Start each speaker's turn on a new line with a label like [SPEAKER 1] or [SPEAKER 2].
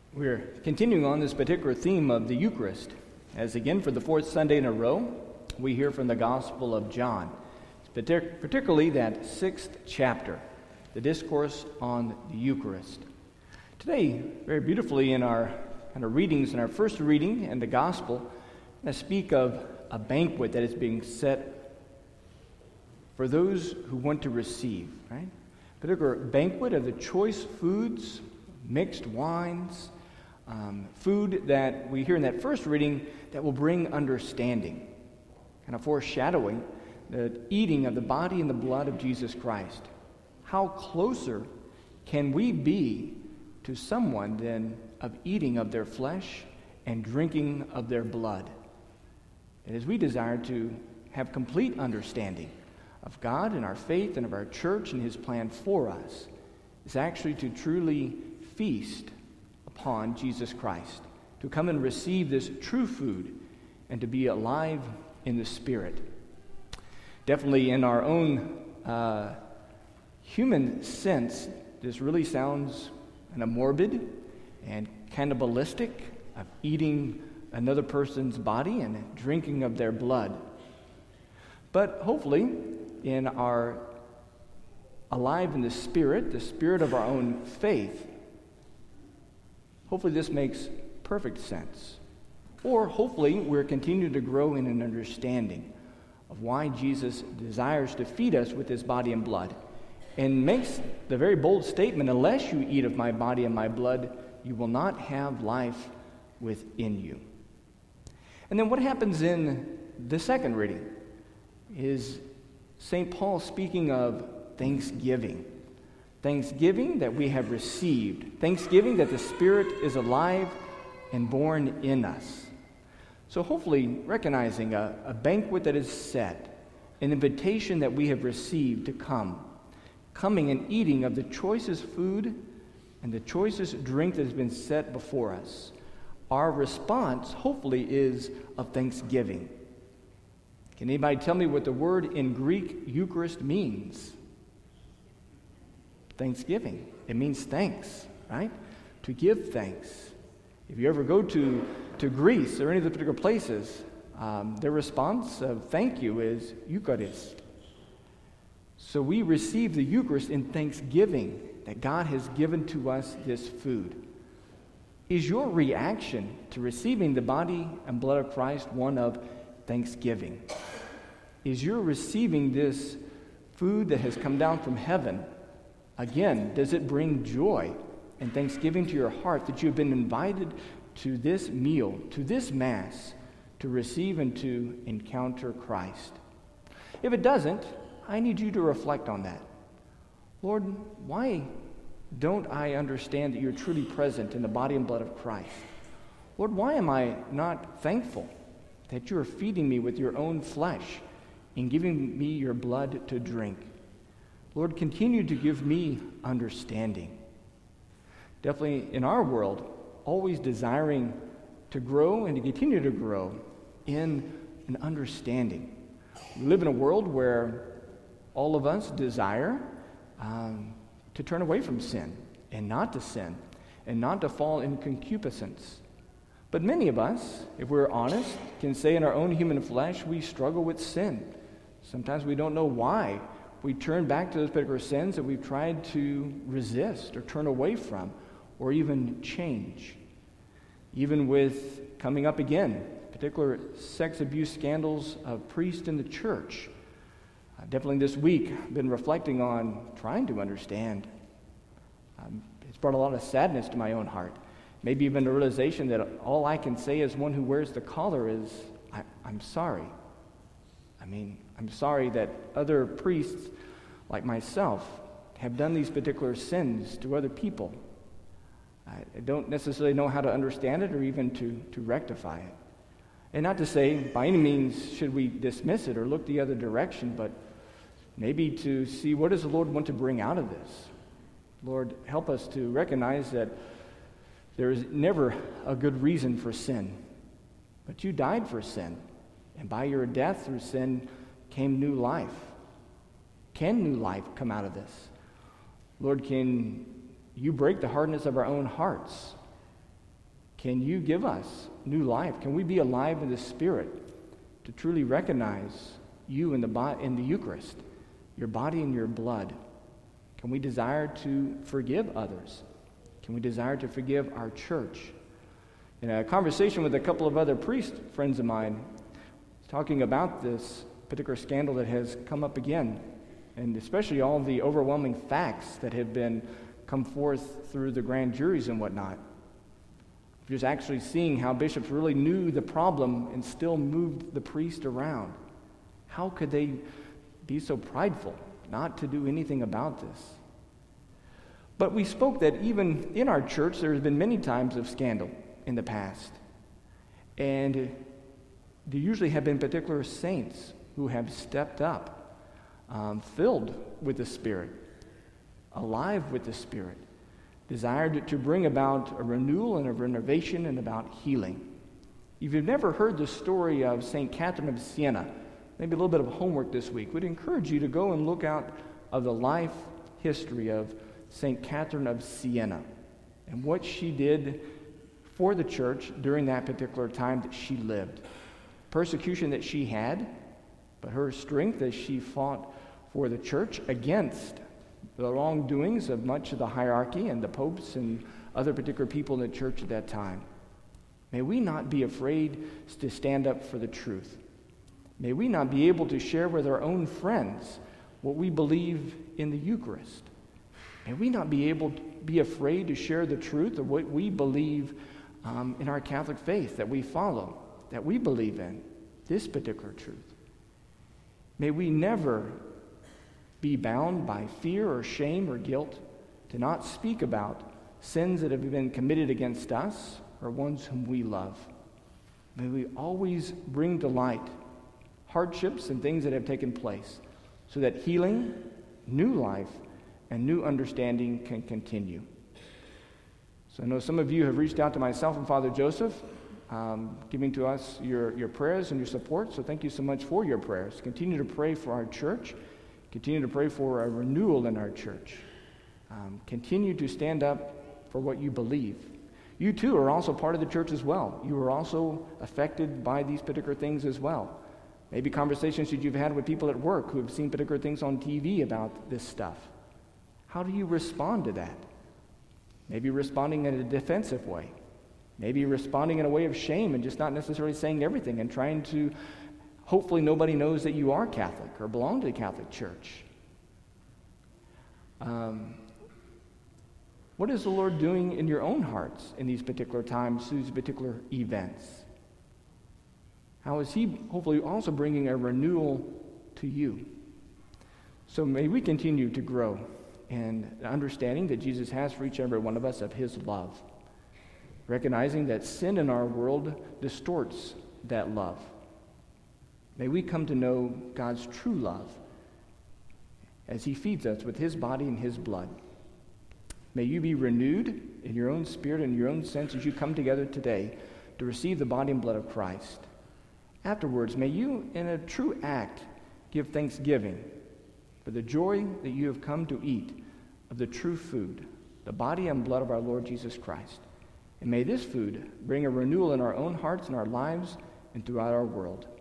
[SPEAKER 1] We're continuing on this particular theme of the Eucharist, as again for the fourth Sunday in a row, we hear from the Gospel of John, particularly that sixth chapter, the Discourse on the Eucharist. Today, very beautifully in our readings, in our first reading and the Gospel, I speak of a banquet that is being set for those who want to receive, right? A particular banquet of the choice foods, mixed wines, food that we hear in that first reading that will bring understanding, kind of foreshadowing the eating of the body and the blood of Jesus Christ. How closer can we be to someone than of eating of their flesh and drinking of their blood? And as we desire to have complete understanding of God and our faith and of our church and His plan for us, is actually to truly feast upon Jesus Christ, to come and receive this true food and to be alive in the Spirit. Definitely in our own human sense, this really sounds kind of morbid and cannibalistic, of eating another person's body and drinking of their blood. But hopefully, in our alive in the Spirit of our own faith, hopefully this makes perfect sense. Or hopefully we're continuing to grow in an understanding of why Jesus desires to feed us with His body and blood, and makes the very bold statement, unless you eat of my body and my blood, you will not have life within you. And then what happens in the second reading is St. Paul speaking of thanksgiving. Thanksgiving that we have received. Thanksgiving that the Spirit is alive and born in us. So hopefully recognizing a banquet that is set, an invitation that we have received to coming and eating of the choicest food and the choicest drink that has been set before us. Our response, hopefully, is of thanksgiving. Can anybody tell me what the word in Greek Eucharist means? Thanksgiving. It means thanks, right? To give thanks. If you ever go to Greece or any of the particular places, their response of thank you is Eucharist. So we receive the Eucharist in thanksgiving that God has given to us this food. Is your reaction to receiving the body and blood of Christ one of thanksgiving? Is your receiving this food that has come down from heaven, again, does it bring joy and thanksgiving to your heart that you have been invited to this meal, to this Mass, to receive and to encounter Christ? If it doesn't, I need you to reflect on that. Lord, why don't I understand that you're truly present in the body and blood of Christ? Lord, why am I not thankful that you're feeding me with your own flesh and giving me your blood to drink? Lord, continue to give me understanding. Definitely in our world, always desiring to grow and to continue to grow in an understanding. We live in a world where all of us desire to turn away from sin and not to fall in concupiscence. But many of us, if we're honest, can say in our own human flesh we struggle with sin. Sometimes we don't know why we turn back to those particular sins that we've tried to resist or turn away from or even change. Even with coming up again, particular sex abuse scandals of priests in the church. Definitely this week, I've been reflecting on trying to understand. It's brought a lot of sadness to my own heart. Maybe even the realization that all I can say as one who wears the collar is, I'm sorry. I'm sorry that other priests like myself have done these particular sins to other people. I don't necessarily know how to understand it or even to rectify it. And not to say, by any means, should we dismiss it or look the other direction, but maybe to see what does the Lord want to bring out of this. Lord, help us to recognize that there is never a good reason for sin, but you died for sin, and by your death through sin came new life. Can new life come out of this? Lord, can you break the hardness of our own hearts Can you give us new life? Can we be alive in the Spirit to truly recognize you in the Eucharist, your body and your blood? Can we desire to forgive others? Can we desire to forgive our church? In a conversation with a couple of other priest friends of mine, talking about this particular scandal that has come up again, and especially all the overwhelming facts that have been come forth through the grand juries and whatnot. Just actually seeing how bishops really knew the problem and still moved the priest around. How could they be so prideful not to do anything about this? But we spoke that even in our church there has been many times of scandal in the past. And there usually have been particular saints who have stepped up, filled with the Spirit, alive with the Spirit, desired to bring about a renewal and a renovation and about healing. If you've never heard the story of St. Catherine of Siena, maybe a little bit of homework this week, would encourage you to go and look out of the life history of St. Catherine of Siena and what she did for the church during that particular time that she lived. Persecution that she had, but her strength as she fought for the church against the wrongdoings of much of the hierarchy and the popes and other particular people in the church at that time. May we not be afraid to stand up for the truth. May we not be able to share with our own friends what we believe in the Eucharist. May we not be able to be afraid to share the truth of what we believe in our Catholic faith, that we follow, that we believe in, this particular truth. May we never be bound by fear or shame or guilt to not speak about sins that have been committed against us or ones whom we love. May we always bring to light hardships and things that have taken place so that healing, new life, and new understanding can continue. So I know some of you have reached out to myself and Father Joseph, giving to us your prayers and your support, so thank you so much for your prayers. Continue to pray for our church. Continue to pray for a renewal in our church. Continue to stand up for what you believe. You too are also part of the church as well. You are also affected by these particular things as well. Maybe conversations that you've had with people at work who have seen particular things on TV about this stuff. How do you respond to that? Maybe responding in a defensive way. Maybe responding in a way of shame and just not necessarily saying everything and trying to hopefully nobody knows that you are Catholic or belong to the Catholic Church. What is the Lord doing in your own hearts in these particular times, these particular events? How is He hopefully also bringing a renewal to you? So may we continue to grow in understanding that Jesus has for each and every one of us of His love, recognizing that sin in our world distorts that love. May we come to know God's true love as He feeds us with His body and His blood. May you be renewed in your own spirit and your own sense as you come together today to receive the body and blood of Christ. Afterwards, may you, in a true act, give thanksgiving for the joy that you have come to eat of the true food, the body and blood of our Lord Jesus Christ. And may this food bring a renewal in our own hearts and our lives and throughout our world.